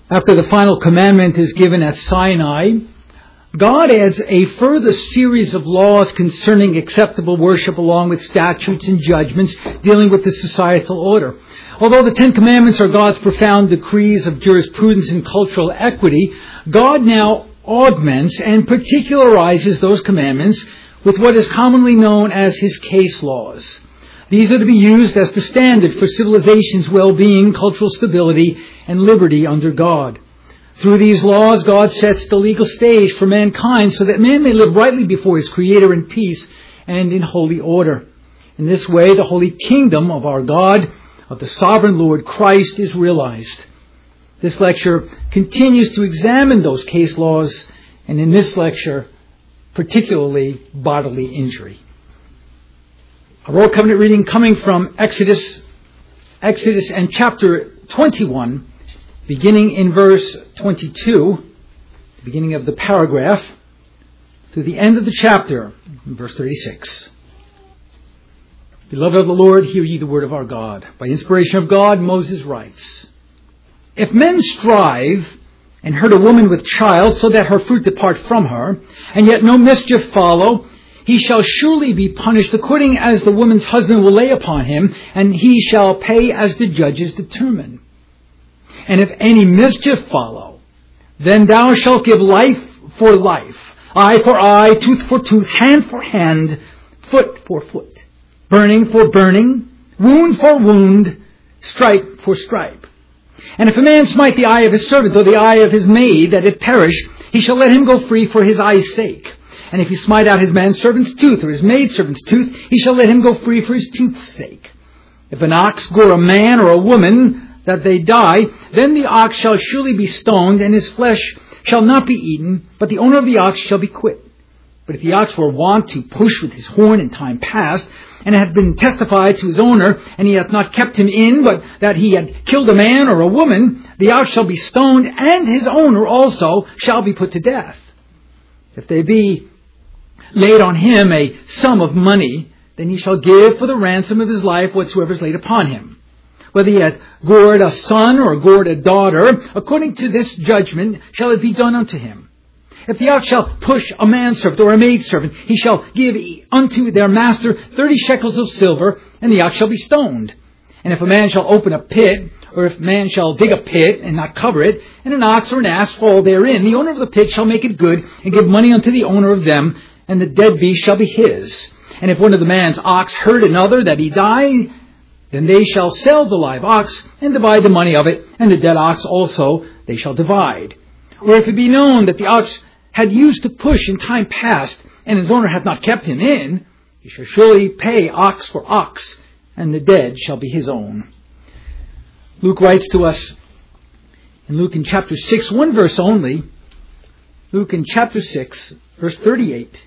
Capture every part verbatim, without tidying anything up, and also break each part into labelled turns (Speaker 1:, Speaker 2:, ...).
Speaker 1: After the final commandment is given at Sinai, God adds a further series of laws concerning acceptable worship along with statutes and judgments dealing with the societal order. Although the Ten Commandments are God's profound decrees of jurisprudence and cultural equity, God now augments and particularizes those commandments with what is commonly known as His case laws. These are to be used as the standard for civilization's well-being, cultural stability, and liberty under God. Through these laws, God sets the legal stage for mankind so that man may live rightly before his Creator in peace and in holy order. In this way, the holy kingdom of our God, of the sovereign Lord Christ, is realized. This lecture continues to examine those case laws, and in this lecture, particularly bodily injury. Our Old Covenant reading coming from Exodus, Exodus and chapter twenty-one, beginning in verse twenty-two, the beginning of the paragraph, to the end of the chapter, in verse thirty-six. Beloved of the Lord, hear ye the word of our God. By inspiration of God, Moses writes, If men strive and hurt a woman with child, so that her fruit depart from her, and yet no mischief follow, he shall surely be punished according as the woman's husband will lay upon him, and he shall pay as the judges determine. And if any mischief follow, then thou shalt give life for life, eye for eye, tooth for tooth, hand for hand, foot for foot, burning for burning, wound for wound, stripe for stripe. And if a man smite the eye of his servant or the eye of his maid, that it perish, he shall let him go free for his eye's sake. And if he smite out his manservant's tooth or his maidservant's tooth, he shall let him go free for his tooth's sake. If an ox gore a man or a woman, that they die, then the ox shall surely be stoned, and his flesh shall not be eaten, but the owner of the ox shall be quit. But if the ox were wont to push with his horn in time past, and it had been testified to his owner, and he hath not kept him in, but that he had killed a man or a woman, the ox shall be stoned, and his owner also shall be put to death. If they be laid on him a sum of money, then he shall give for the ransom of his life whatsoever is laid upon him. Whether he hath gored a son or gored a daughter, according to this judgment shall it be done unto him. If the ox shall push a manservant or a maidservant, he shall give unto their master thirty shekels of silver, and the ox shall be stoned. And if a man shall open a pit, or if a man shall dig a pit and not cover it, and an ox or an ass fall therein, the owner of the pit shall make it good, and give money unto the owner of them, and the dead beast shall be his. And if one of the man's ox hurt another that he die, then they shall sell the live ox, and divide the money of it, and the dead ox also they shall divide. Or if it be known that the ox had used to push in time past, and his owner hath not kept him in, he shall surely pay ox for ox, and the dead shall be his own. Luke writes to us in Luke in chapter six, one verse only, Luke in chapter six, verse thirty-eight.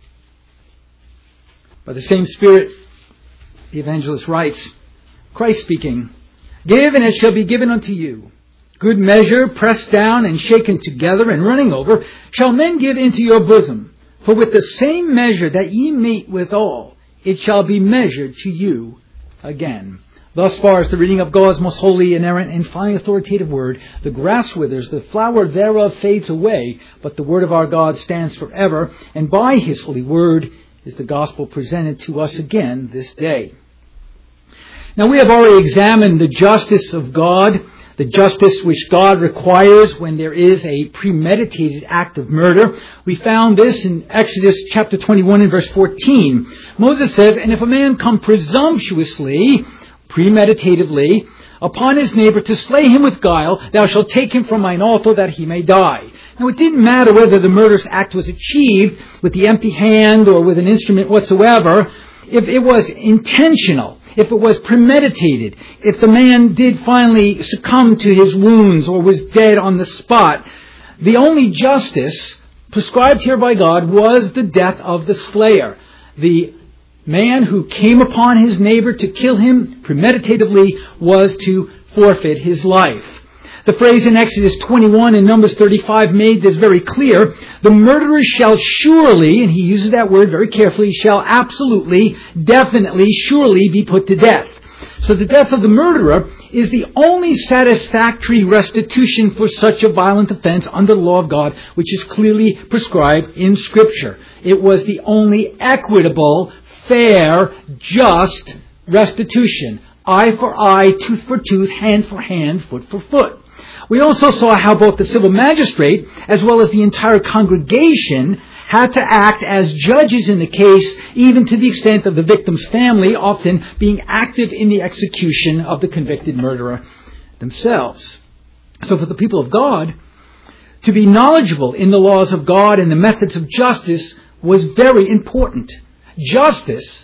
Speaker 1: By the same Spirit, the evangelist writes, Christ speaking, Give, and it shall be given unto you. Good measure, pressed down and shaken together and running over, shall men give into your bosom. For with the same measure that ye mete withal, it shall be measured to you again. Thus far as the reading of God's most holy, inerrant, and finally authoritative word, the grass withers, the flower thereof fades away, but the word of our God stands forever, and by His holy word is the gospel presented to us again this day. Now we have already examined the justice of God, the justice which God requires when there is a premeditated act of murder. We found this in Exodus chapter twenty-one and verse fourteen. Moses says, And if a man come presumptuously, premeditatively, upon his neighbor to slay him with guile, thou shalt take him from mine altar that he may die. Now it didn't matter whether the murderous act was achieved with the empty hand or with an instrument whatsoever. If it was intentional, if it was premeditated, if the man did finally succumb to his wounds or was dead on the spot, the only justice prescribed here by God was the death of the slayer. The man who came upon his neighbor to kill him premeditatively was to forfeit his life. The phrase in Exodus twenty-one and Numbers thirty-five made this very clear. The murderer shall surely, and he uses that word very carefully, shall absolutely, definitely, surely be put to death. So the death of the murderer is the only satisfactory restitution for such a violent offense under the law of God, which is clearly prescribed in Scripture. It was the only equitable, fair, just restitution. Eye for eye, tooth for tooth, hand for hand, foot for foot. We also saw how both the civil magistrate as well as the entire congregation had to act as judges in the case, even to the extent of the victim's family often being active in the execution of the convicted murderer themselves. So for the people of God, to be knowledgeable in the laws of God and the methods of justice was very important. Justice,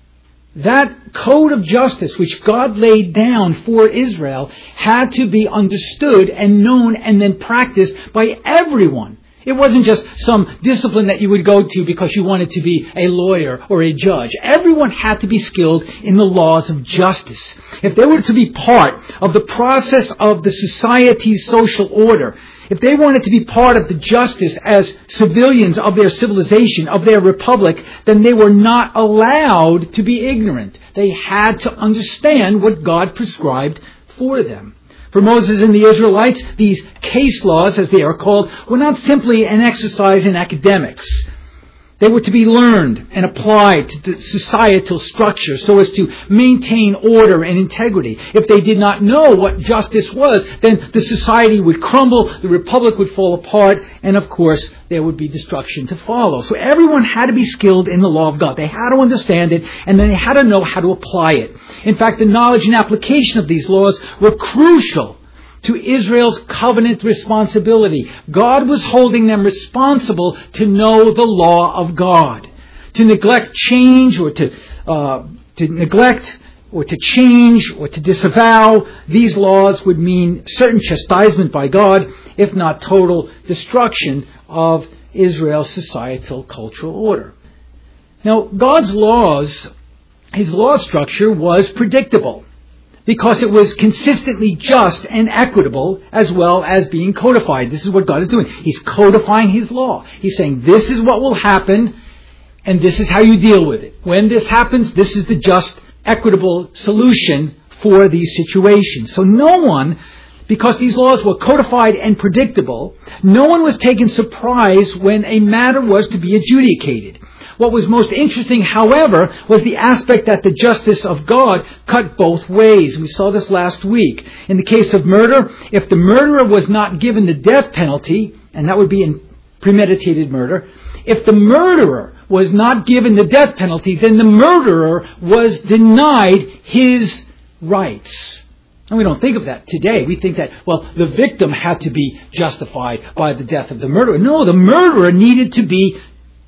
Speaker 1: that code of justice which God laid down for Israel, had to be understood and known and then practiced by everyone. It wasn't just some discipline that you would go to because you wanted to be a lawyer or a judge. Everyone had to be skilled in the laws of justice. If they were to be part of the process of the society's social order, if they wanted to be part of the justice as civilians of their civilization, of their republic, then they were not allowed to be ignorant. They had to understand what God prescribed for them. For Moses and the Israelites, these case laws, as they are called, were not simply an exercise in academics. They were to be learned and applied to the societal structure so as to maintain order and integrity. If they did not know what justice was, then the society would crumble, the republic would fall apart, and of course, there would be destruction to follow. So everyone had to be skilled in the law of God. They had to understand it, and then they had to know how to apply it. In fact, the knowledge and application of these laws were crucial to Israel's covenant responsibility. God was holding them responsible to know the law of God. To neglect change or to uh, to neglect or to change or to disavow these laws would mean certain chastisement by God, if not total destruction of Israel's societal cultural order. Now, God's laws, His law structure was predictable, because it was consistently just and equitable as well as being codified. This is what God is doing. He's codifying His law. He's saying this is what will happen and this is how you deal with it. When this happens, this is the just, equitable solution for these situations. So no one, because these laws were codified and predictable, no one was taken surprise when a matter was to be adjudicated. What was most interesting, however, was the aspect that the justice of God cut both ways. We saw this last week. In the case of murder, if the murderer was not given the death penalty, and that would be in premeditated murder, if the murderer was not given the death penalty, then the murderer was denied his rights. And we don't think of that today. We think that, well, the victim had to be justified by the death of the murderer. No, the murderer needed to be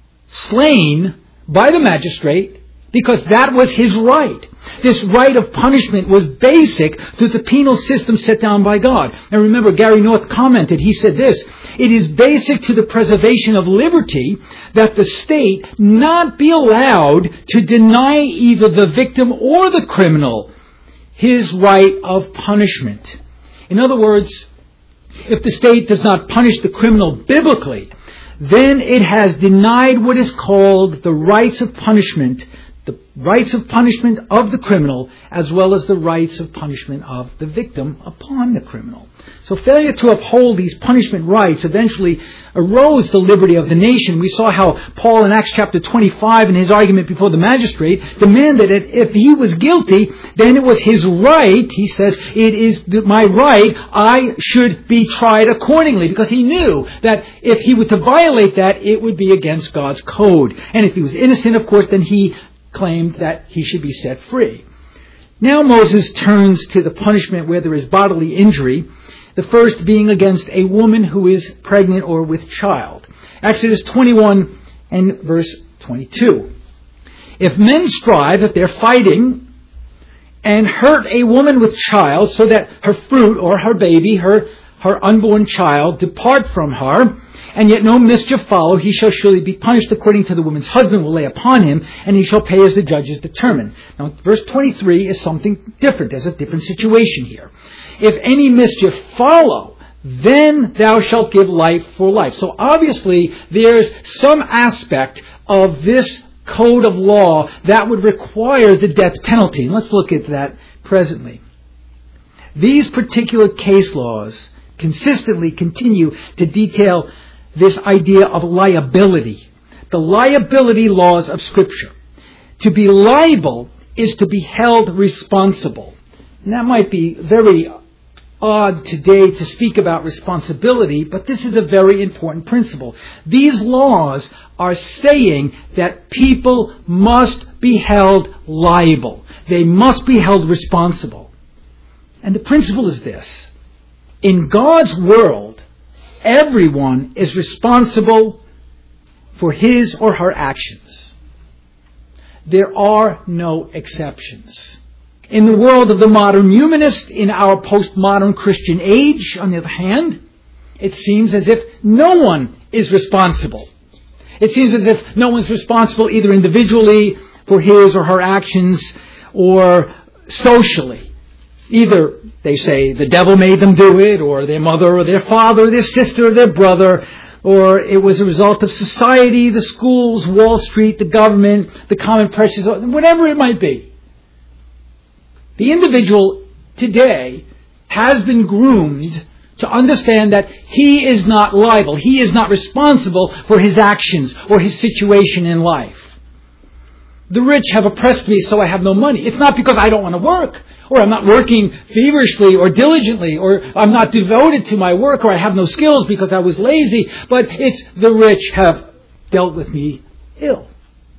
Speaker 1: slain by the magistrate because that was his right. This right of punishment was basic to the penal system set down by God. And remember, Gary North commented, he said this, "It is basic to the preservation of liberty that the state not be allowed to deny either the victim or the criminal his right of punishment." In other words, if the state does not punish the criminal biblically, then it has denied what is called the rights of punishment, the rights of punishment of the criminal, as well as the rights of punishment of the victim upon the criminal. So failure to uphold these punishment rights eventually erodes the liberty of the nation. We saw how Paul in Acts chapter twenty-five, in his argument before the magistrate, demanded that if he was guilty, then it was his right, he says, it is my right, I should be tried accordingly, because he knew that if he were to violate that, it would be against God's code. And if he was innocent, of course, then he claimed that he should be set free. Now Moses turns to the punishment where there is bodily injury, the first being against a woman who is pregnant or with child. Exodus twenty-one and verse twenty-two. If men strive, if they're fighting, and hurt a woman with child, so that her fruit or her baby, her, her unborn child, depart from her, and yet no mischief follow, he shall surely be punished according to the woman's husband will lay upon him, and he shall pay as the judges determine. Now, verse twenty-three is something different. There's a different situation here. If any mischief follow, then thou shalt give life for life. So obviously, there's some aspect of this code of law that would require the death penalty. And let's look at that presently. These particular case laws consistently continue to detail this idea of liability. The liability laws of Scripture. To be liable is to be held responsible. And that might be very odd today to speak about responsibility, but this is a very important principle. These laws are saying that people must be held liable. They must be held responsible. And the principle is this. In God's world, everyone is responsible for his or her actions. There are no exceptions. In the world of the modern humanist, in our postmodern Christian age, on the other hand, it seems as if no one is responsible. It seems as if no one's responsible either individually for his or her actions or socially. Either, they say, the devil made them do it, or their mother or their father or their sister or their brother, or it was a result of society, the schools, Wall Street, the government, the common pressures, whatever it might be. The individual today has been groomed to understand that he is not liable. He is not responsible for his actions or his situation in life. The rich have oppressed me, so I have no money. It's not because I don't want to work, or I'm not working feverishly or diligently, or I'm not devoted to my work, or I have no skills because I was lazy, but it's the rich have dealt with me ill.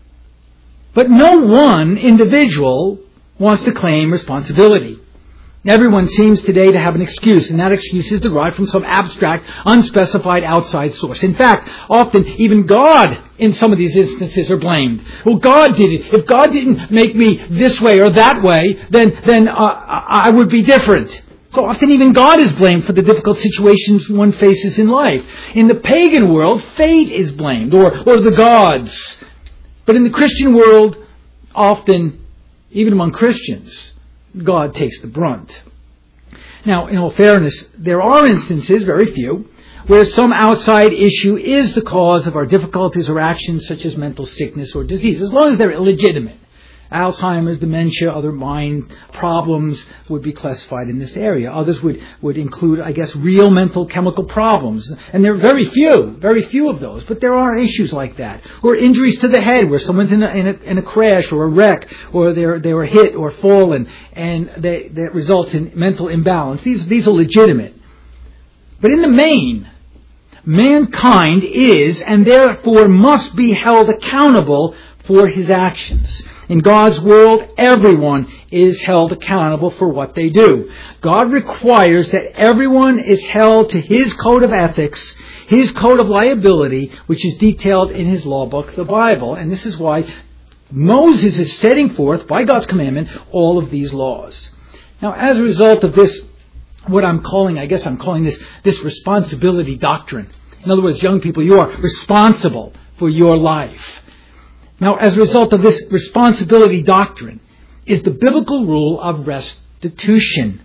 Speaker 1: But no one individual wants to claim responsibility. Everyone seems today to have an excuse, and that excuse is derived from some abstract, unspecified outside source. In fact, often even God, in some of these instances, are blamed. Well, God did it. If God didn't make me this way or that way, then then uh, I would be different. So often even God is blamed for the difficult situations one faces in life. In the pagan world, fate is blamed, or, or the gods. But in the Christian world, often, even among Christians, God takes the brunt. Now, in all fairness, there are instances, very few, where some outside issue is the cause of our difficulties or actions, such as mental sickness or disease, as long as they're illegitimate. Alzheimer's, dementia, other mind problems would be classified in this area. Others would, would include, I guess, real mental chemical problems. And there are very few, very few of those. But there are issues like that. Or injuries to the head, where someone's in a, in a, in a crash or a wreck, or they're, they were hit or fallen, and they, that results in mental imbalance. These, these are legitimate. But in the main, mankind is, and therefore must be held accountable for his actions. In God's world, everyone is held accountable for what they do. God requires that everyone is held to his code of ethics, his code of liability, which is detailed in his law book, the Bible. And this is why Moses is setting forth, by God's commandment, all of these laws. Now, as a result of this, what I'm calling, I guess I'm calling this, this responsibility doctrine. In other words, young people, you are responsible for your life. Now, as a result of this responsibility doctrine is the biblical rule of restitution.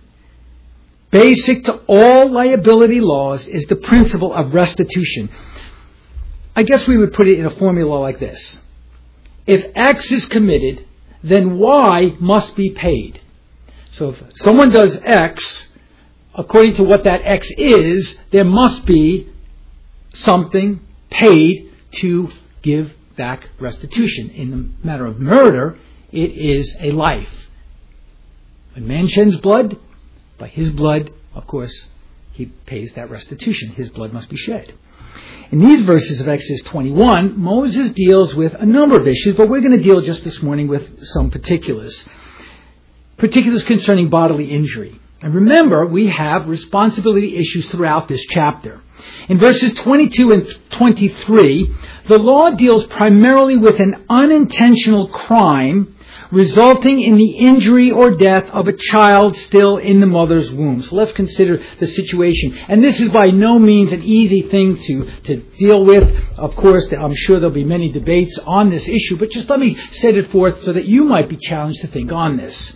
Speaker 1: Basic to all liability laws is the principle of restitution. I guess we would put it in a formula like this. If X is committed, then Y must be paid. So if someone does X, according to what that X is, there must be something paid to give back restitution. In the matter of murder, it is a life. When man sheds blood, by his blood, of course, he pays that restitution. His blood must be shed. In these verses of Exodus twenty-one, Moses deals with a number of issues, but we're going to deal just this morning with some particulars. Particulars concerning bodily injury. And remember, we have responsibility issues throughout this chapter. In verses twenty-two and twenty-three, the law deals primarily with an unintentional crime resulting in the injury or death of a child still in the mother's womb. So let's consider the situation. And this is by no means an easy thing to, to deal with. Of course, I'm sure there'll be many debates on this issue, but just let me set it forth so that you might be challenged to think on this.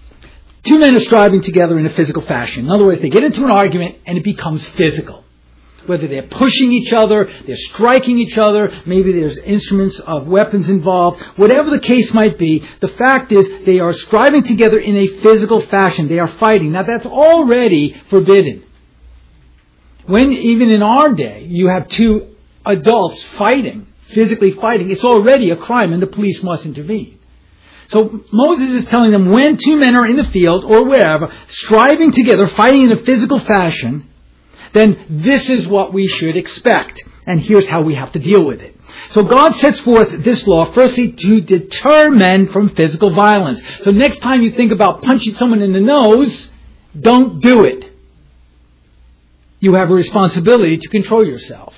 Speaker 1: Two men are striving together in a physical fashion. In other words, they get into an argument and it becomes physical. Whether they're pushing each other, they're striking each other, maybe there's instruments of weapons involved, whatever the case might be, the fact is they are striving together in a physical fashion. They are fighting. Now that's already forbidden. When, even in our day, you have two adults fighting, physically fighting, it's already a crime and the police must intervene. So Moses is telling them when two men are in the field or wherever, striving together, fighting in a physical fashion, then this is what we should expect. And here's how we have to deal with it. So God sets forth this law, firstly, to deter men from physical violence. So next time you think about punching someone in the nose, don't do it. You have a responsibility to control yourself.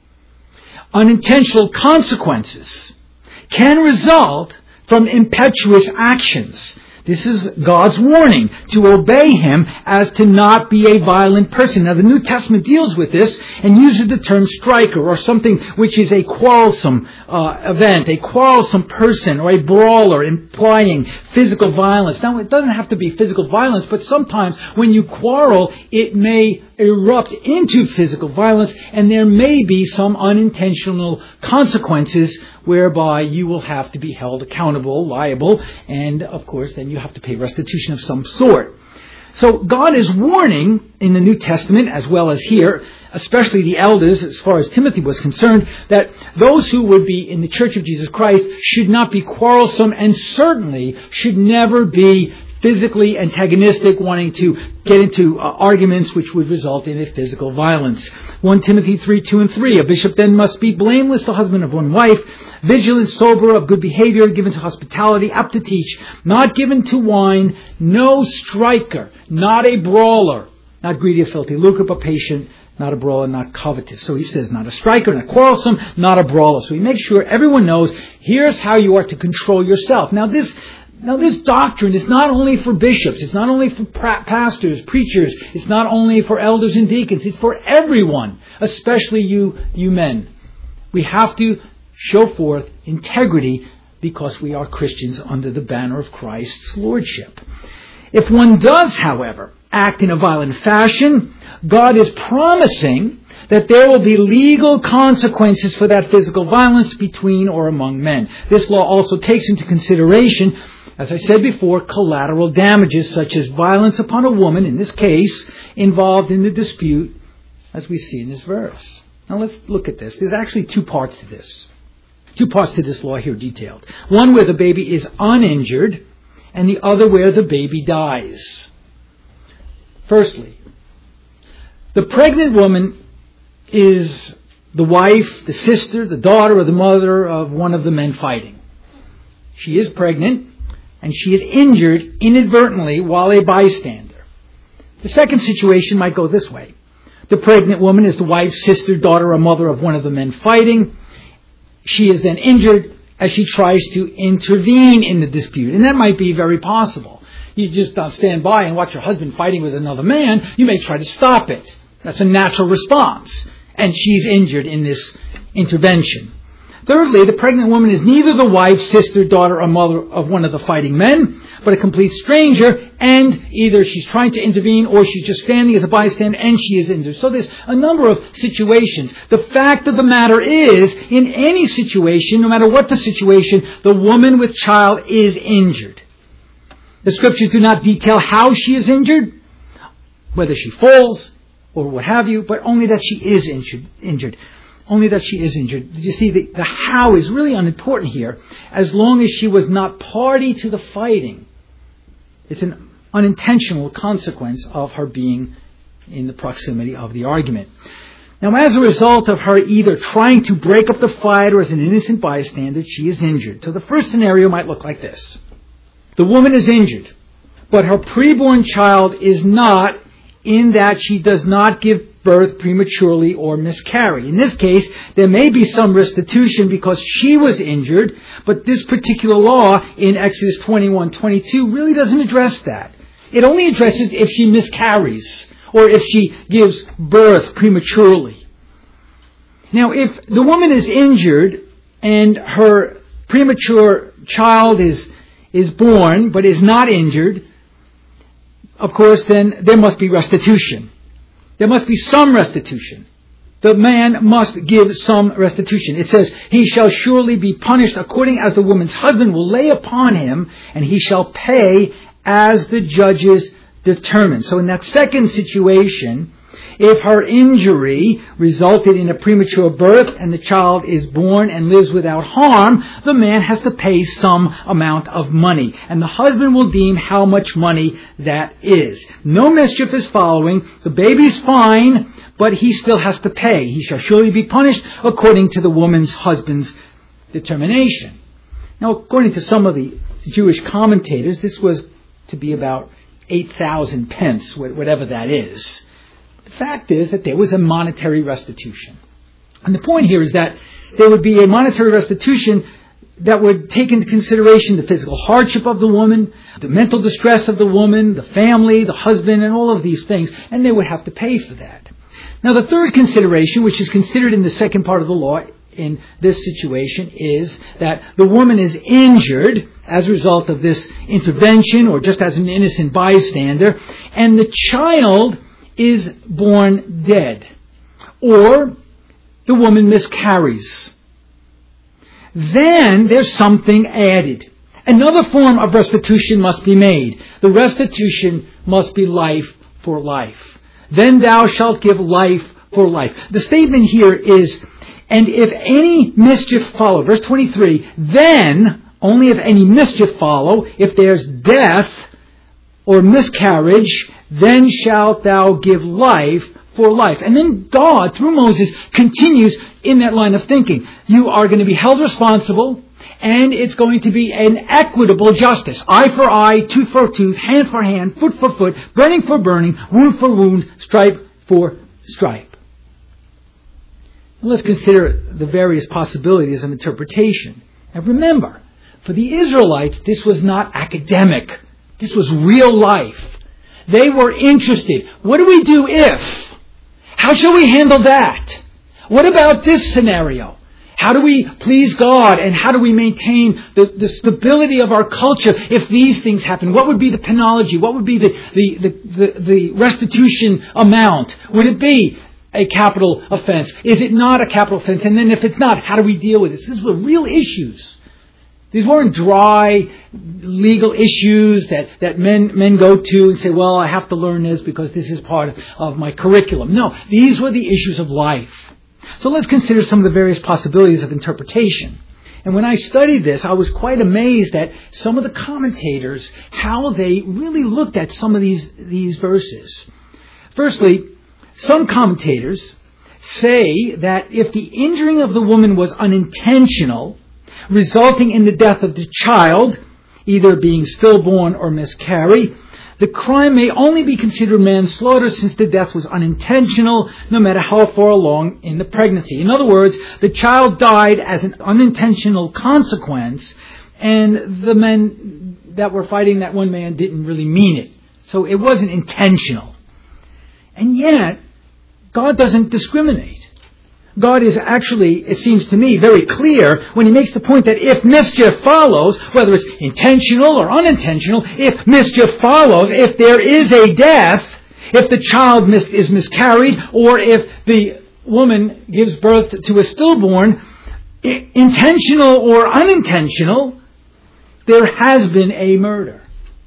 Speaker 1: Unintentional consequences can result from impetuous actions. This is God's warning, to obey Him as to not be a violent person. Now the New Testament deals with this and uses the term striker, or something which is a quarrelsome uh, event, a quarrelsome person, or a brawler, implying physical violence. Now it doesn't have to be physical violence, but sometimes when you quarrel, it may erupt into physical violence, and there may be some unintentional consequences whereby you will have to be held accountable, liable, and of course then you have to pay restitution of some sort. So God is warning in the New Testament, as well as here, especially the elders, as far as Timothy was concerned, that those who would be in the Church of Jesus Christ should not be quarrelsome, and certainly should never be physically antagonistic, wanting to get into uh, arguments which would result in a physical violence. First Timothy three, two and three. A bishop then must be blameless, the husband of one wife, vigilant, sober, of good behavior, given to hospitality, apt to teach, not given to wine, no striker, not a brawler, not greedy of filthy lucre, but patient, not a brawler, not covetous. So he says, not a striker, not quarrelsome, not a brawler. So he makes sure everyone knows, here's how you are to control yourself. Now this Now this doctrine is not only for bishops, it's not only for pastors, preachers, it's not only for elders and deacons, it's for everyone, especially you, you men. We have to show forth integrity because we are Christians under the banner of Christ's lordship. If one does, however, act in a violent fashion, God is promising that there will be legal consequences for that physical violence between or among men. This law also takes into consideration, as I said before, collateral damages such as violence upon a woman, in this case, involved in the dispute, as we see in this verse. Now let's look at this. There's actually two parts to this. Two parts to this law here detailed. One where the baby is uninjured, and the other where the baby dies. Firstly, the pregnant woman is the wife, the sister, the daughter, or the mother of one of the men fighting. She is pregnant, and she is injured inadvertently while a bystander. The second situation might go this way. The pregnant woman is the wife, sister, daughter, or mother of one of the men fighting. She is then injured as she tries to intervene in the dispute. And that might be very possible. You just don't stand by and watch your husband fighting with another man. You may try to stop it. That's a natural response. And she's injured in this intervention. Thirdly, the pregnant woman is neither the wife, sister, daughter, or mother of one of the fighting men, but a complete stranger, and either she's trying to intervene or she's just standing as a bystander and she is injured. So there's a number of situations. The fact of the matter is, in any situation, no matter what the situation, the woman with child is injured. The scriptures do not detail how she is injured, whether she falls or what have you, but only that she is injured. injured. Only that she is injured. You see, the, the how is really unimportant here, as long as she was not party to the fighting. It's an unintentional consequence of her being in the proximity of the argument. Now, as a result of her either trying to break up the fight or as an innocent bystander, she is injured. So the first scenario might look like this. The woman is injured, but her preborn child is not, in that she does not give birth prematurely or miscarry. In this case, there may be some restitution because she was injured, but this particular law in Exodus twenty-one twenty-two really doesn't address that. It only addresses if she miscarries or if she gives birth prematurely. Now, if the woman is injured and her premature child is, is born but is not injured, of course, then there must be restitution. There must be some restitution. the man must give some restitution. It says, he shall surely be punished according as the woman's husband will lay upon him, and he shall pay as the judges determine. So in that second situation, if her injury resulted in a premature birth and the child is born and lives without harm, the man has to pay some amount of money. And the husband will deem how much money that is. No mischief is following. The baby's fine, but he still has to pay. He shall surely be punished according to the woman's husband's determination. Now, according to some of the Jewish commentators, this was to be about eight thousand pence, whatever that is. The fact is that there was a monetary restitution. And the point here is that there would be a monetary restitution that would take into consideration the physical hardship of the woman, the mental distress of the woman, the family, the husband, and all of these things, and they would have to pay for that. Now, the third consideration, which is considered in the second part of the law in this situation, is that the woman is injured as a result of this intervention or just as an innocent bystander, and the child is born dead, or the woman miscarries. Then there's something added. Another form of restitution must be made. The restitution must be life for life. Then thou shalt give life for life. The statement here is, and if any mischief follow, verse twenty-three, then, only if any mischief follow, if there's death or miscarriage, then shalt thou give life for life. And then God, through Moses, continues in that line of thinking. You are going to be held responsible, and it's going to be an equitable justice. Eye for eye, tooth for tooth, hand for hand, foot for foot, burning for burning, wound for wound, stripe for stripe. Let's consider the various possibilities of interpretation. Now remember, for the Israelites, this was not academic. This was real life. They were interested. What do we do if? How shall we handle that? What about this scenario? How do we please God, and how do we maintain the, the stability of our culture if these things happen? What would be the penology? What would be the, the, the, the, the restitution amount? Would it be a capital offense? Is it not a capital offense? And then if it's not, how do we deal with this? These were real issues. These weren't dry legal issues that, that men, men go to and say, well, I have to learn this because this is part of, of my curriculum. No, these were the issues of life. So let's consider some of the various possibilities of interpretation. And when I studied this, I was quite amazed at some of the commentators, how they really looked at some of these, these verses. Firstly, some commentators say that if the injuring of the woman was unintentional, resulting in the death of the child, either being stillborn or miscarry, the crime may only be considered manslaughter since the death was unintentional, no matter how far along in the pregnancy. In other words, the child died as an unintentional consequence, and the men that were fighting that one man didn't really mean it. So it wasn't intentional. And yet, God doesn't discriminate. God is actually, it seems to me, very clear when He makes the point that if mischief follows, whether it's intentional or unintentional, if mischief follows, if there is a death, if the child mis- is miscarried, or if the woman gives birth to a stillborn, I- intentional or unintentional, there has been a murder.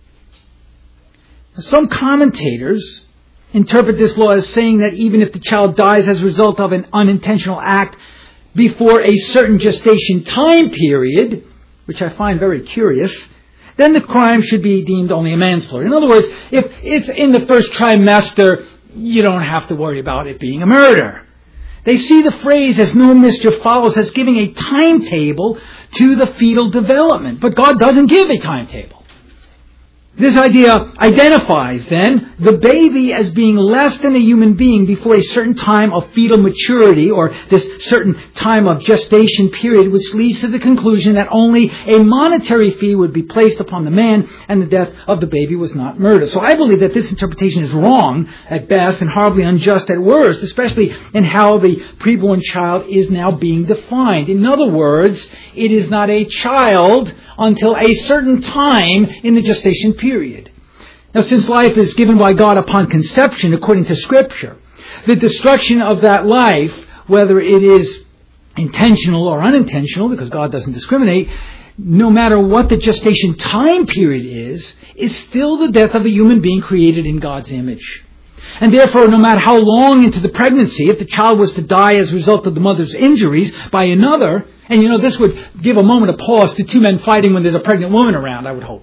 Speaker 1: Some commentators interpret this law as saying that even if the child dies as a result of an unintentional act before a certain gestation time period, which I find very curious, then the crime should be deemed only a manslaughter. In other words, if it's in the first trimester, you don't have to worry about it being a murder. They see the phrase as no mischief follows as giving a timetable to the fetal development. But God doesn't give a timetable. This idea identifies, then, the baby as being less than a human being before a certain time of fetal maturity, or this certain time of gestation period, which leads to the conclusion that only a monetary fee would be placed upon the man, and the death of the baby was not murder. So I believe that this interpretation is wrong at best and horribly unjust at worst, especially in how the preborn child is now being defined. In other words, it is not a child until a certain time in the gestation period. Now, since life is given by God upon conception, according to Scripture, the destruction of that life, whether it is intentional or unintentional, because God doesn't discriminate, no matter what the gestation time period is, is still the death of a human being created in God's image. And therefore, no matter how long into the pregnancy, if the child was to die as a result of the mother's injuries by another, and you know, this would give a moment of pause to two men fighting when there's a pregnant woman around, I would hope.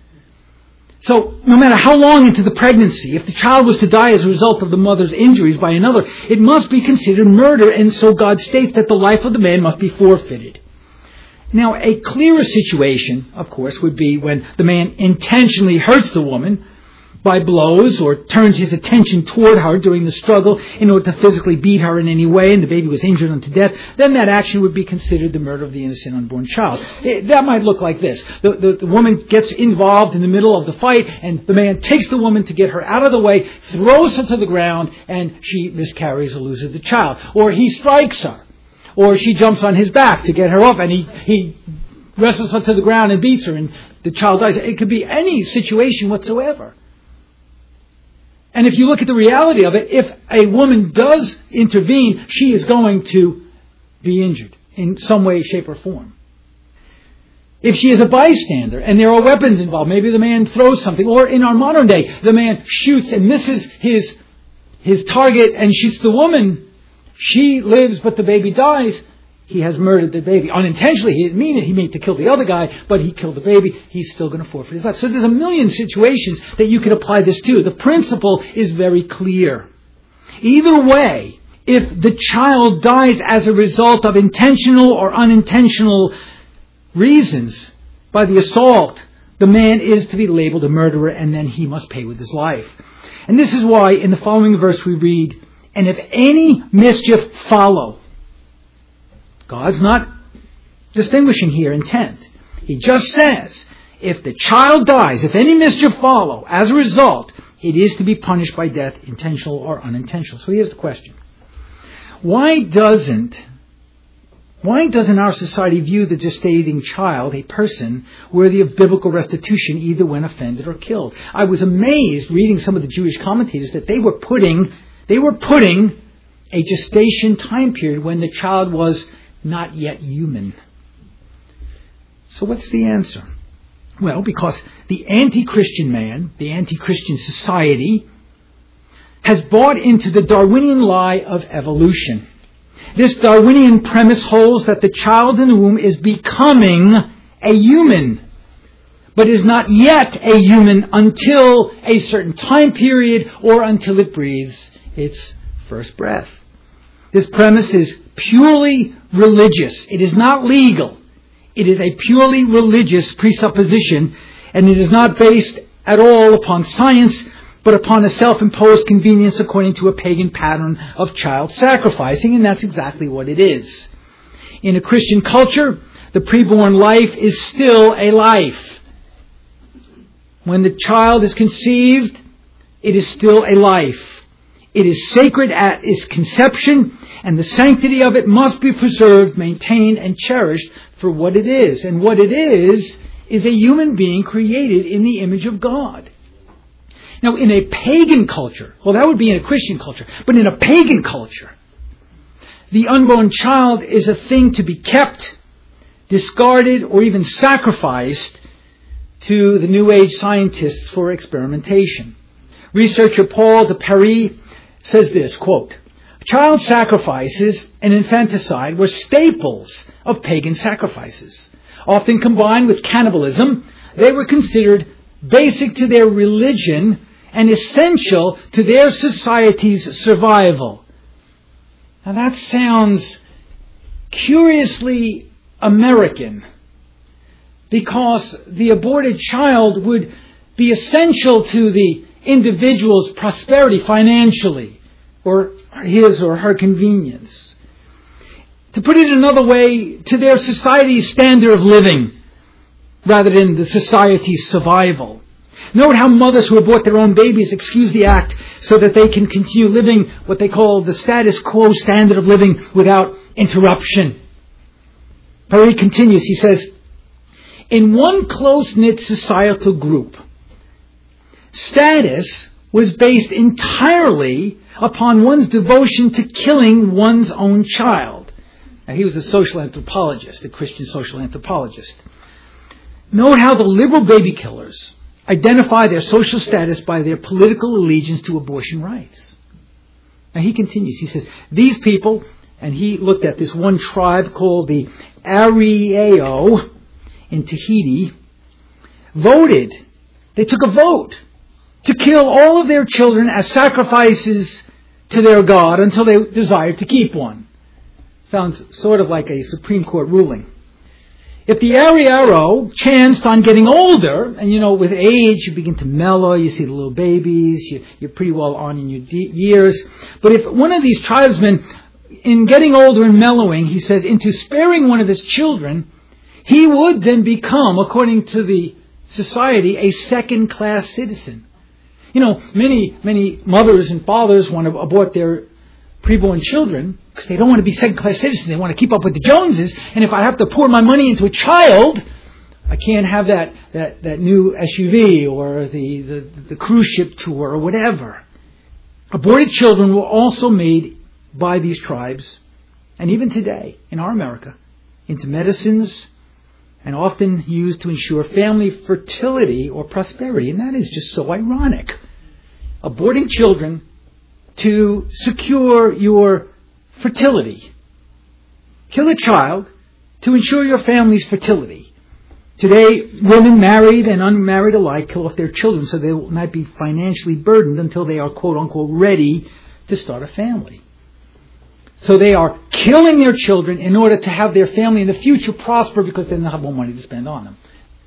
Speaker 1: So, no matter how long into the pregnancy, if the child was to die as a result of the mother's injuries by another, it must be considered murder, and so God states that the life of the man must be forfeited. Now, a clearer situation, of course, would be when the man intentionally hurts the woman by blows or turns his attention toward her during the struggle in order to physically beat her in any way, and the baby was injured unto death. Then that action would be considered the murder of the innocent unborn child. It, that might look like this. The, the, the woman gets involved in the middle of the fight, and the man takes the woman to get her out of the way, throws her to the ground, and she miscarries or loses the child. Or he strikes her. Or she jumps on his back to get her up, and he, he wrestles her to the ground and beats her, and the child dies. It could be any situation whatsoever. And if you look at the reality of it, if a woman does intervene, she is going to be injured in some way, shape, or form. If she is a bystander and there are weapons involved, maybe the man throws something, or in our modern day, the man shoots and misses his, his target and shoots the woman, she lives but the baby dies. He has murdered the baby. Unintentionally, he didn't mean it. He meant to kill the other guy, but he killed the baby. He's still going to forfeit his life. So there's a million situations that you could apply this to. The principle is very clear. Either way, if the child dies as a result of intentional or unintentional reasons by the assault, the man is to be labeled a murderer, and then he must pay with his life. And this is why in the following verse we read, "And if any mischief follow," God's not distinguishing here intent. He just says, if the child dies, if any mischief follow, as a result, it is to be punished by death, intentional or unintentional. So here's the question. Why doesn't, why doesn't our society view the gestating child, a person, worthy of biblical restitution either when offended or killed? I was amazed reading some of the Jewish commentators that they were putting, they were putting a gestation time period when the child was not yet human. So what's the answer? Well, because the anti-Christian man, the anti-Christian society, has bought into the Darwinian lie of evolution. This Darwinian premise holds that the child in the womb is becoming a human, but is not yet a human until a certain time period or until it breathes its first breath. This premise is purely religious. It is not legal. It is a purely religious presupposition, and it is not based at all upon science, but upon a self-imposed convenience according to a pagan pattern of child sacrificing, and that's exactly what it is. In a Christian culture, the preborn life is still a life. When the child is conceived, it is still a life. It is sacred at its conception, and the sanctity of it must be preserved, maintained, and cherished for what it is. And what it is, is a human being created in the image of God. Now, in a pagan culture, well, that would be in a Christian culture, but in a pagan culture, the unborn child is a thing to be kept, discarded, or even sacrificed to the New Age scientists for experimentation. Researcher Paul de Paris says this, quote, "Child sacrifices and infanticide were staples of pagan sacrifices. Often combined with cannibalism, they were considered basic to their religion and essential to their society's survival." Now that sounds curiously American, because the aborted child would be essential to the individual's prosperity financially, or his or her convenience. To put it another way, to their society's standard of living, rather than the society's survival. Note how mothers who abort their own babies excuse the act so that they can continue living what they call the status quo standard of living without interruption. Paris continues, he says, "In one close-knit societal group, status was based entirely upon one's devotion to killing one's own child. Now, he was a social anthropologist, a Christian social anthropologist. Note how the liberal baby killers identify their social status by their political allegiance to abortion rights. Now, he continues. He says, these people, and he looked at this one tribe called the Ariao in Tahiti, voted. They took a vote to kill all of their children as sacrifices to their God until they desired to keep one. Sounds sort of like a Supreme Court ruling. If the Ariaro chanced on getting older, and you know, with age you begin to mellow, you see the little babies, you, you're pretty well on in your de- years. But if one of these tribesmen, in getting older and mellowing, he says, into sparing one of his children, he would then become, according to the society, a second-class citizen. You know, many, many mothers and fathers want to abort their preborn children because they don't want to be second-class citizens. They want to keep up with the Joneses. And if I have to pour my money into a child, I can't have that, that, that new S U V or the, the, the cruise ship tour or whatever. Aborted children were also made by these tribes, and even today in our America, into medicines and often used to ensure family fertility or prosperity. And that is just so ironic. Aborting children to secure your fertility. Kill a child to ensure your family's fertility. Today, women married and unmarried alike kill off their children so they will not be financially burdened until they are, quote unquote, ready to start a family. So they are killing their children in order to have their family in the future prosper because they don't have more money to spend on them.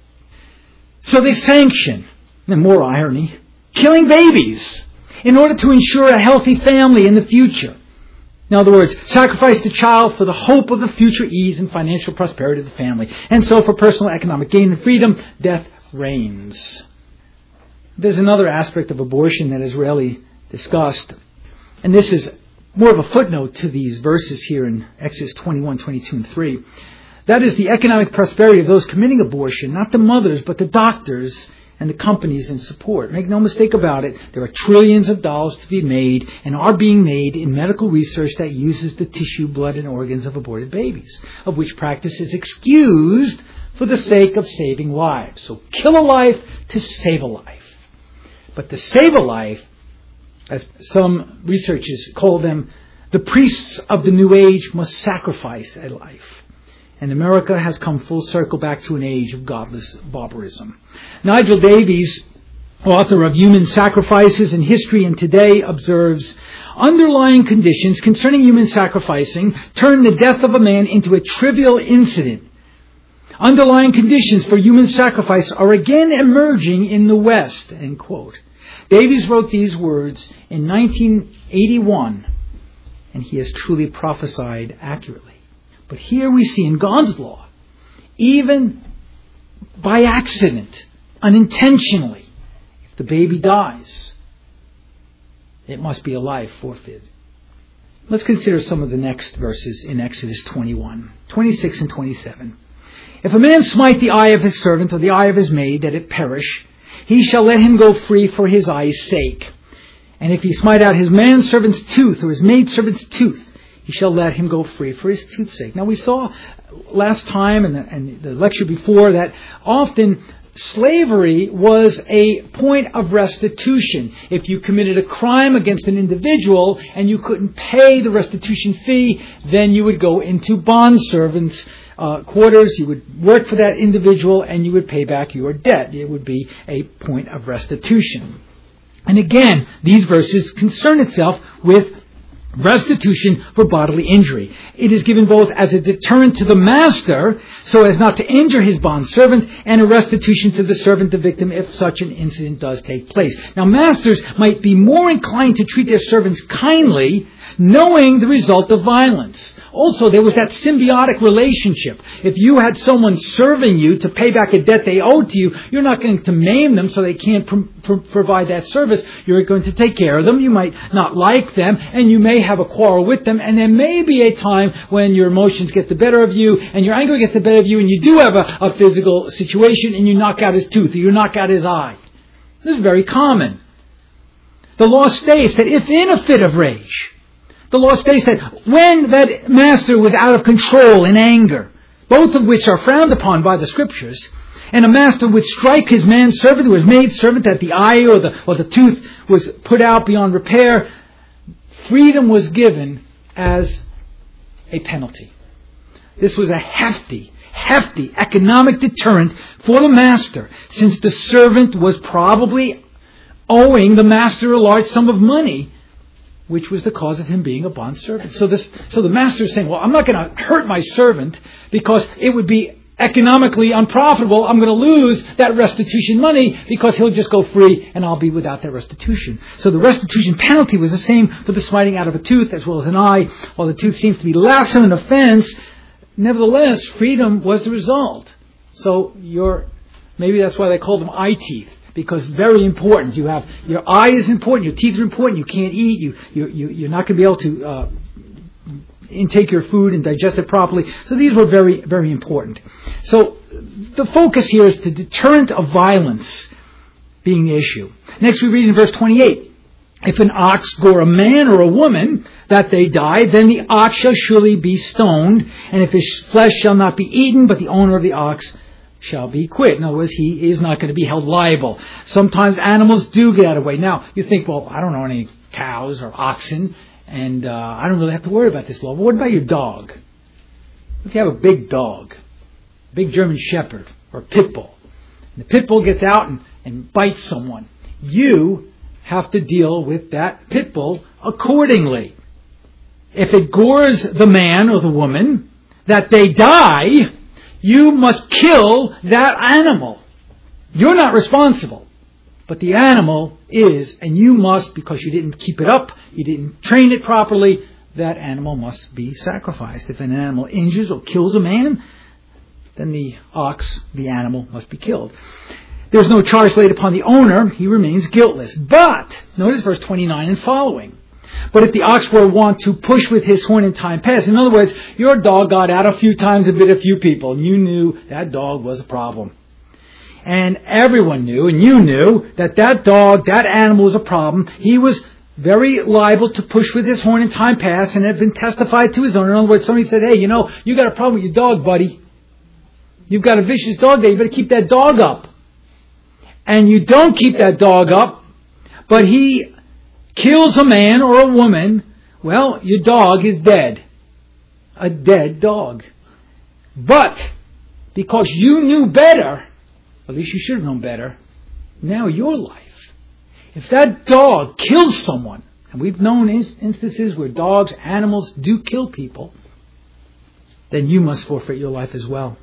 Speaker 1: So they sanction, and more irony, killing babies in order to ensure a healthy family in the future. In other words, sacrifice the child for the hope of the future ease and financial prosperity of the family. And so for personal economic gain and freedom, death reigns. There's another aspect of abortion that is rarely discussed, and this is more of a footnote to these verses here in Exodus twenty-one, twenty-two, and three. That is the economic prosperity of those committing abortion, not the mothers, but the doctors and the companies in support. Make no mistake about it, there are trillions of dollars to be made and are being made in medical research that uses the tissue, blood, and organs of aborted babies, of which practice is excused for the sake of saving lives. So kill a life to save a life. But to save a life, as some researchers call them, the priests of the New Age must sacrifice a life. And America has come full circle back to an age of godless barbarism. Nigel Davies, author of Human Sacrifices in History and Today, observes, underlying conditions concerning human sacrificing turn the death of a man into a trivial incident. Underlying conditions for human sacrifice are again emerging in the West, end quote. Davies wrote these words in nineteen eighty-one, and he has truly prophesied accurately. But here we see in God's law, even by accident, unintentionally, if the baby dies, it must be a life forfeited. Let's consider some of the next verses in Exodus twenty-one, twenty-six and twenty-seven. If a man smite the eye of his servant or the eye of his maid, that it perish, he shall let him go free for his eye's sake. And if he smite out his manservant's tooth or his maidservant's tooth, he shall let him go free for his tooth's sake. Now we saw last time and the, and the lecture before that often slavery was a point of restitution. If you committed a crime against an individual and you couldn't pay the restitution fee, then you would go into bondservants' uh, quarters, you would work for that individual, and you would pay back your debt. It would be a point of restitution. And again, these verses concern itself with restitution for bodily injury. It is given both as a deterrent to the master, so as not to injure his bondservant, and a restitution to the servant, the victim, if such an incident does take place. Now, masters might be more inclined to treat their servants kindly, knowing the result of violence. Also, there was that symbiotic relationship. If you had someone serving you to pay back a debt they owed to you, you're not going to maim them so they can't pr- pr- provide that service. You're going to take care of them. You might not like them, and you may have a quarrel with them, and there may be a time when your emotions get the better of you, and your anger gets the better of you, and you do have a, a physical situation, and you knock out his tooth, or you knock out his eye. This is very common. The law states that if in a fit of rage, the law states that when that master was out of control in anger, both of which are frowned upon by the Scriptures, and a master would strike his manservant or his maidservant that the eye or the, or the tooth was put out beyond repair, freedom was given as a penalty. This was a hefty, hefty economic deterrent for the master, since the servant was probably owing the master a large sum of money, which was the cause of him being a bondservant. So this, so the master is saying, well, I'm not going to hurt my servant because it would be economically unprofitable. I'm going to lose that restitution money because he'll just go free and I'll be without that restitution. So the restitution penalty was the same for the smiting out of a tooth as well as an eye. While the tooth seems to be less of an offense, nevertheless, freedom was the result. So your, maybe that's why they call them eye teeth. Because very important. You have, your eye is important, your teeth are important, you can't eat, you, you, you, you're not going to be able to uh, intake your food and digest it properly. So these were very, very important. So the focus here is the deterrent of violence being the issue. Next we read in verse twenty-eight. If an ox gore a man or a woman, that they die, then the ox shall surely be stoned, and if his flesh shall not be eaten, but the owner of the ox shall be quit. In other words, he is not going to be held liable. Sometimes animals do get out of the way. Now, you think, well, I don't know any cows or oxen, and uh, I don't really have to worry about this law. But what about your dog? If you have a big dog, a big German Shepherd or a pit bull, and the pit bull gets out and, and bites someone, you have to deal with that pit bull accordingly. If it gores the man or the woman, that they die, you must kill that animal. You're not responsible. But the animal is, and you must, because you didn't keep it up, you didn't train it properly, that animal must be sacrificed. If an animal injures or kills a man, then the ox, the animal, must be killed. There's no charge laid upon the owner. He remains guiltless. But, notice verse twenty-nine and following. But if the ox were wont to push with his horn in time past, in other words, your dog got out a few times and bit a few people, and you knew that dog was a problem. And everyone knew, and you knew, that that dog, that animal was a problem. He was very liable to push with his horn in time past, and it had been testified to his owner. In other words, somebody said, hey, you know, you got a problem with your dog, buddy. You've got a vicious dog there. You better keep that dog up. And you don't keep that dog up, but he kills a man or a woman, well, your dog is dead. A dead dog. But, because you knew better, at least you should have known better, now your life. If that dog kills someone, and we've known instances where dogs, animals do kill people, then you must forfeit your life as well.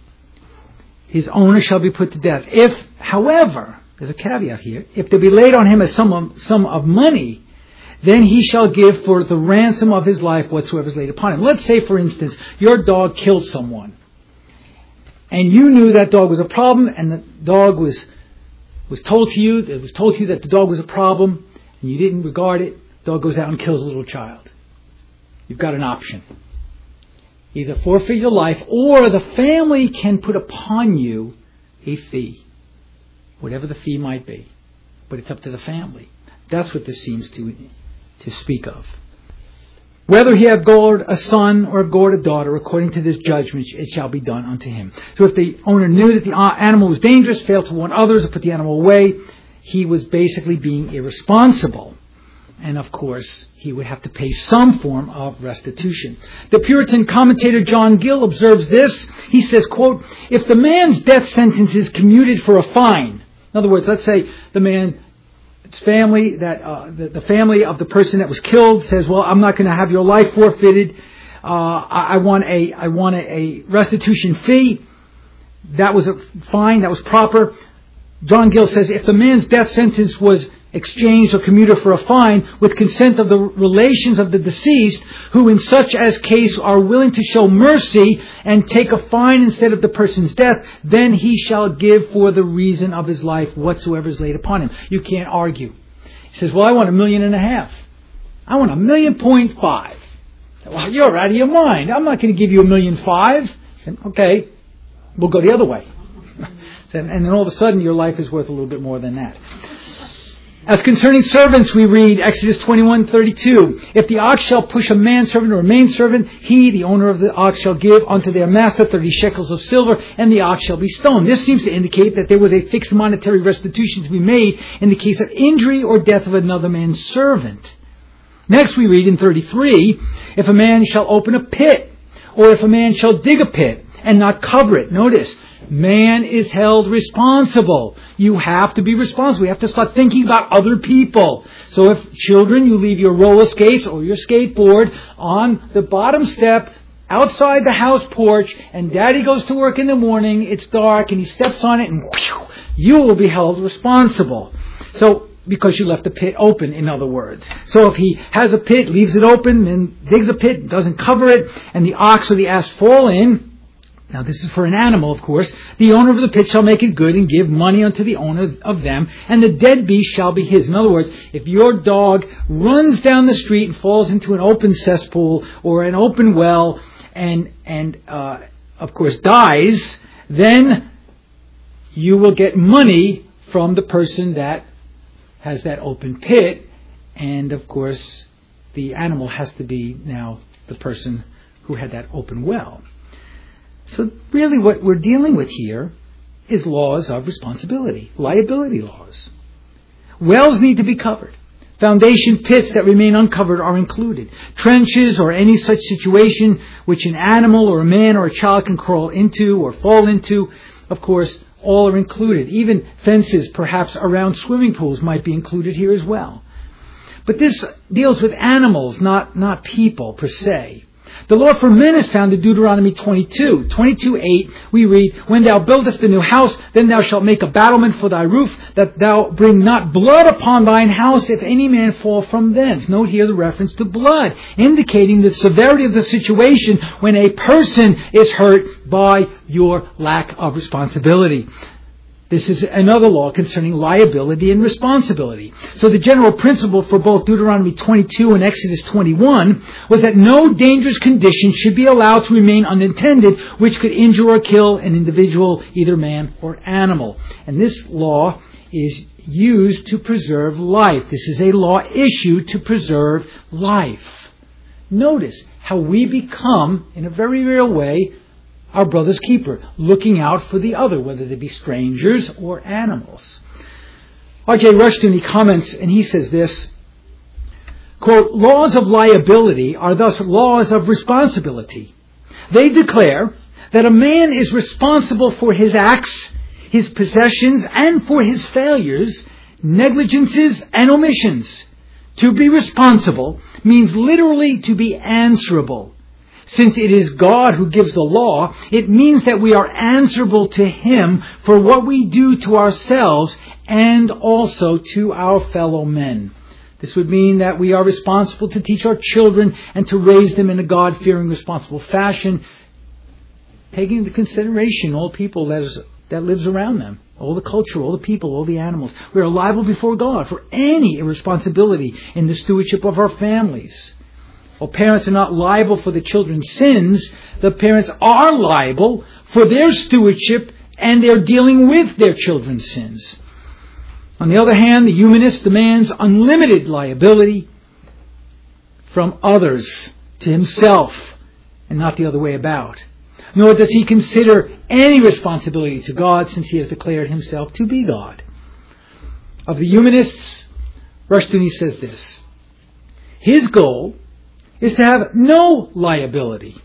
Speaker 1: His owner shall be put to death. If, however, there's a caveat here, if there be laid on him a sum of, sum of money, then he shall give for the ransom of his life whatsoever is laid upon him. Let's say, for instance, your dog killed someone. And you knew that dog was a problem, and the dog was was told to you, it was told to you that the dog was a problem, and you didn't regard it. The dog goes out and kills a little child. You've got an option. Either forfeit your life, or the family can put upon you a fee. Whatever the fee might be. But it's up to the family. That's what this seems to to speak of. Whether he have gored a son or gored a daughter, according to this judgment, it shall be done unto him. So if the owner knew that the animal was dangerous, failed to warn others, or put the animal away, he was basically being irresponsible. And of course, he would have to pay some form of restitution. The Puritan commentator John Gill observes this. He says, quote, if the man's death sentence is commuted for a fine, in other words, let's say the man... Its family, that uh, the, the family of the person that was killed says, "Well, I'm not going to have your life forfeited. Uh, I, I want a I want a, a restitution fee." That was a fine. That was proper. John Gill says, if the man's death sentence was exchanged or commuted for a fine with consent of the relations of the deceased, who in such as case are willing to show mercy and take a fine instead of the person's death, then he shall give for the reason of his life whatsoever is laid upon him. You can't argue. He says, well, I want a million and a half. I want a million point five. Well, you're out of your mind. I'm not going to give you a million five. And, okay, we'll go the other way. And then all of a sudden your life is worth a little bit more than that. As concerning servants, we read Exodus twenty-one thirty-two. If the ox shall push a manservant or a maidservant, he, the owner of the ox, shall give unto their master thirty shekels of silver, and the ox shall be stoned. This seems to indicate that there was a fixed monetary restitution to be made in the case of injury or death of another man's servant. Next we read in thirty-three, if a man shall open a pit, or if a man shall dig a pit and not cover it. Notice, man is held responsible. You have to be responsible. You have to start thinking about other people. So if children, you leave your roller skates or your skateboard on the bottom step outside the house porch, and Daddy goes to work in the morning, it's dark, and he steps on it, and whew, you will be held responsible. So, because you left the pit open, in other words. So if he has a pit, leaves it open, and digs a pit, doesn't cover it, and the ox or the ass fall in, now this is for an animal, of course, the owner of the pit shall make it good and give money unto the owner of them, and the dead beast shall be his. In other words, if your dog runs down the street and falls into an open cesspool or an open well and, and uh, of course, dies, then you will get money from the person that has that open pit, and of course, the animal has to be now the person who had that open well. So really what we're dealing with here is laws of responsibility, liability laws. Wells need to be covered. Foundation pits that remain uncovered are included. Trenches or any such situation which an animal or a man or a child can crawl into or fall into, of course, all are included. Even fences, perhaps around swimming pools, might be included here as well. But this deals with animals, not, not people per se. The law for men is found in Deuteronomy twenty-two. twenty-two eight, we read, when thou buildest a new house, then thou shalt make a battlement for thy roof, that thou bring not blood upon thine house, if any man fall from thence. Note here the reference to blood, indicating the severity of the situation when a person is hurt by your lack of responsibility. This is another law concerning liability and responsibility. So the general principle for both Deuteronomy twenty-two and Exodus twenty-one was that no dangerous condition should be allowed to remain unintended which could injure or kill an individual, either man or animal. And this law is used to preserve life. This is a law issued to preserve life. Notice how we become, in a very real way, our brother's keeper, looking out for the other, whether they be strangers or animals. R J Rushton, he comments, and he says this, quote, laws of liability are thus laws of responsibility. They declare that a man is responsible for his acts, his possessions, and for his failures, negligences, and omissions. To be responsible means literally to be answerable. Since it is God who gives the law, it means that we are answerable to Him for what we do to ourselves and also to our fellow men. This would mean that we are responsible to teach our children and to raise them in a God-fearing, responsible fashion, taking into consideration all people that, is, that lives around them, all the culture, all the people, all the animals. We are liable before God for any irresponsibility in the stewardship of our families. Well, parents are not liable for the children's sins. The parents are liable for their stewardship and their dealing with their children's sins. On the other hand, the humanist demands unlimited liability from others to himself and not the other way about. Nor does he consider any responsibility to God, since he has declared himself to be God. Of the humanists, Rushdoony says this: his goal is to have no liability.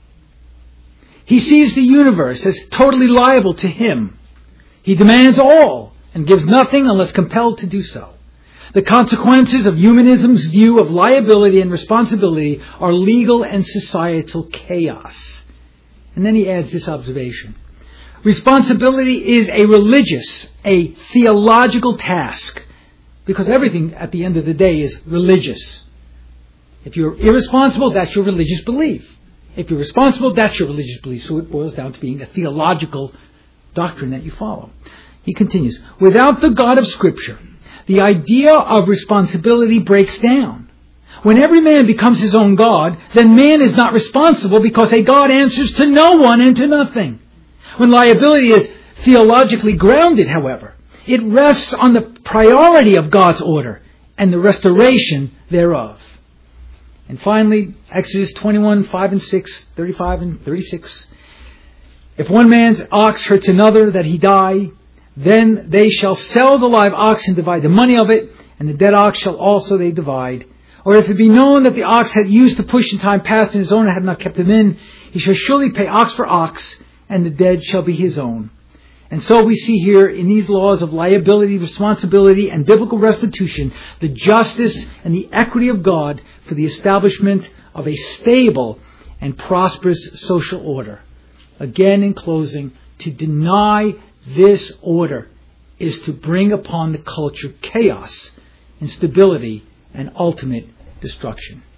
Speaker 1: He sees the universe as totally liable to him. He demands all and gives nothing unless compelled to do so. The consequences of humanism's view of liability and responsibility are legal and societal chaos. And then he adds this observation: responsibility is a religious, a theological task, because everything at the end of the day is religious. If you're irresponsible, that's your religious belief. If you're responsible, that's your religious belief. So it boils down to being a theological doctrine that you follow. He continues, without the God of Scripture, the idea of responsibility breaks down. When every man becomes his own God, then man is not responsible because a God answers to no one and to nothing. When liability is theologically grounded, however, It rests on the priority of God's order and the restoration thereof. And finally, Exodus twenty-one, five and six, thirty-five and thirty-six. If one man's ox hurts another that he die, then they shall sell the live ox and divide the money of it, and the dead ox shall also they divide. Or if it be known that the ox had used to push in time past and his owner had not kept him in, he shall surely pay ox for ox, and the dead shall be his own. And so we see here in these laws of liability, responsibility, and biblical restitution, the justice and the equity of God for the establishment of a stable and prosperous social order. Again, in closing, to deny this order is to bring upon the culture chaos, instability, and ultimate destruction.